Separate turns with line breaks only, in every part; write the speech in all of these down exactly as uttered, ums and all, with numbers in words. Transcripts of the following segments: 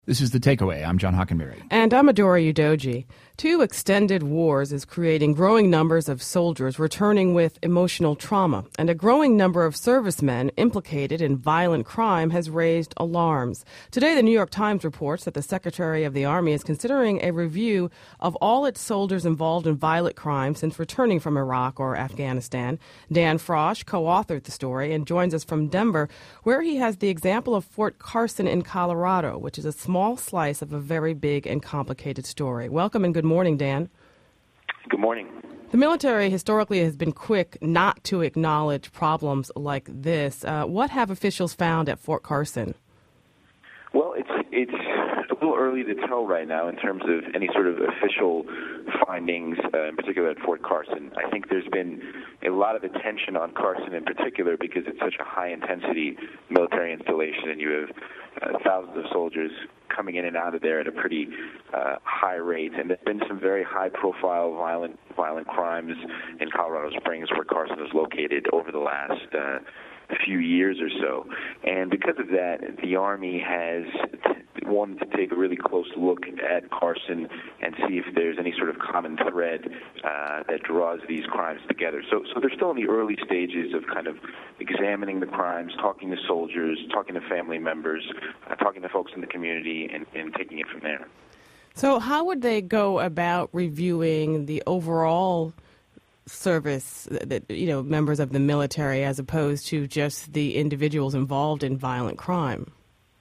This is The Takeaway. I'm John Hockenberry.
And I'm Adora Udoji. Two extended wars is creating growing numbers of soldiers returning with emotional trauma, and a growing number of servicemen implicated in violent crime has raised alarms. Today, the New York Times reports that the Secretary of the Army is considering a review of all its soldiers involved in violent crime since returning from Iraq or Afghanistan. Dan Frosch co-authored the story and joins us from Denver, where he has the example of Fort Carson in Colorado, which is a small slice of a very big and complicated story. Welcome and good morning, Dan.
Good morning.
The military historically has been quick not to acknowledge problems like this. Uh, what have officials found at Fort Carson?
Well, it's it's a little early to tell right now in terms of any sort of official findings, uh, in particular at Fort Carson. I think there's been a lot of attention on Carson in particular because it's such a high-intensity military installation, and you have uh, thousands of soldiers coming in and out of there at a pretty uh, high rate. And there's been some very high-profile violent violent crimes in Colorado Springs, where Carson is located, over the last uh, few years or so. And because of that, the Army has t- wanted to take a really close look at Carson and see if there's any sort of common thread uh, that draws these crimes together. So, so they're still in the early stages of kind of examining the crimes, talking to soldiers, talking to family members, uh, talking to folks in the community, and, and taking it from there.
So how would they go about reviewing the overall service, that, you know, members of the military, as opposed to just the individuals involved in violent crime?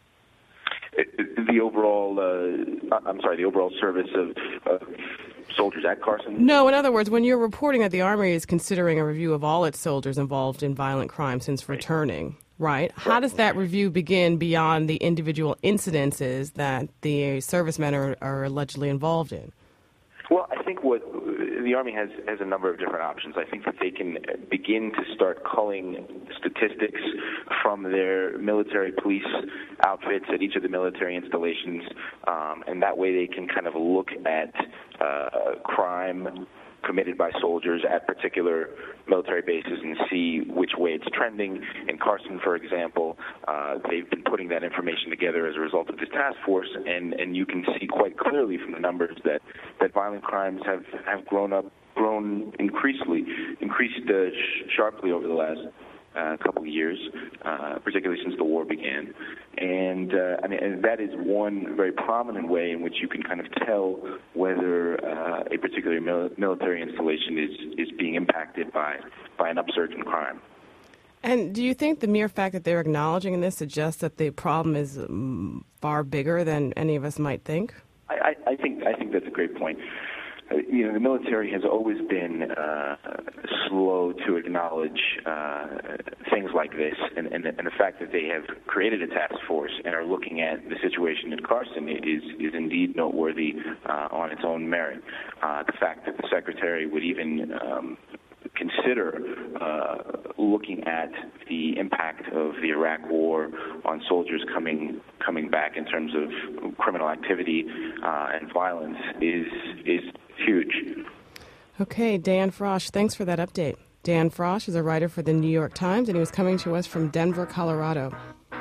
The overall, uh, I'm sorry, the overall service of uh, soldiers at Carson?
No, in other words, when you're reporting that the Army is considering a review of all its soldiers involved in violent crime since returning, right? How does that review begin beyond the individual incidences that the servicemen are, are allegedly involved in?
Well, I think what the Army has has a number of different options. I think that they can begin to start culling statistics from their military police outfits at each of the military installations, um, and that way they can kind of look at uh, crime committed by soldiers at particular military bases and see which way it's trending. In Carson, for example, uh, they've been putting that information together as a result of this task force, and, and you can see quite clearly from the numbers that, that violent crimes have, have grown up, grown increasingly, increased uh, sh- sharply over the last uh, couple of years, uh, particularly since the war began. And uh, I mean, and that is one very prominent way in which you can kind of tell whether uh, a particular mil- military installation is, is being impacted by, by an upsurge in crime.
And do you think the mere fact that they're acknowledging this suggests that the problem is um, far bigger than any of us might think?
I, I, I think I think that's a great point. Uh, you know, the military has always been uh, slow to acknowledge uh, things like this, and, and, and the fact that they have created a task force and are looking at the situation in Carson is is indeed noteworthy uh, on its own merit. Uh, the fact that the Secretary would even um, consider uh, looking at the impact of the Iraq War on soldiers coming coming back in terms of criminal activity uh, and violence is is huge.
Okay, Dan Frosch, thanks for that update. Dan Frosch is a writer for the New York Times, and he was coming to us from Denver, Colorado.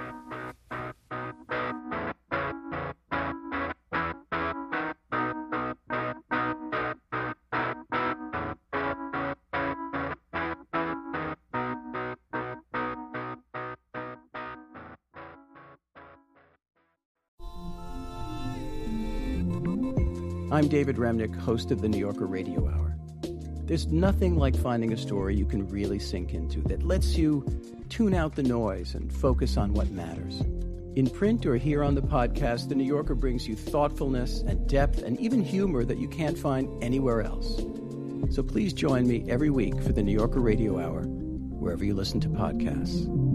I'm David Remnick, host of the New Yorker Radio Hour. There's nothing like finding a story you can really sink into that lets you tune out the noise and focus on what matters. In print or here on the podcast, the New Yorker brings you thoughtfulness and depth and even humor that you can't find anywhere else. So please join me every week for the New Yorker Radio Hour, wherever you listen to podcasts.